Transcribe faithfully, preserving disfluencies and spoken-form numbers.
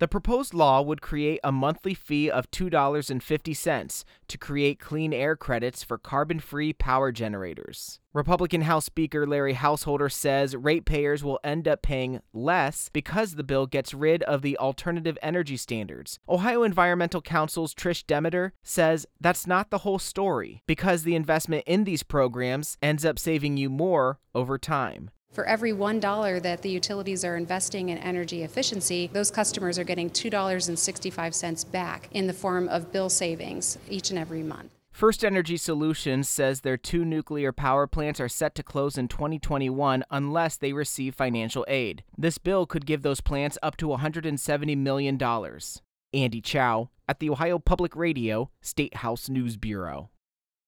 The proposed law would create a monthly fee of two dollars and fifty cents to create clean air credits for carbon-free power generators. Republican House Speaker Larry Householder says ratepayers will end up paying less because the bill gets rid of the alternative energy standards. Ohio Environmental Council's Trish Demeter says that's not the whole story, because the investment in these programs ends up saving you more over time. For every one dollar that the utilities are investing in energy efficiency, those customers are getting two dollars and sixty-five cents back in the form of bill savings each and every month. First Energy Solutions says their two nuclear power plants are set to close in twenty twenty-one unless they receive financial aid. This bill could give those plants up to one hundred seventy million dollars. Andy Chow at the Ohio Public Radio State House News Bureau.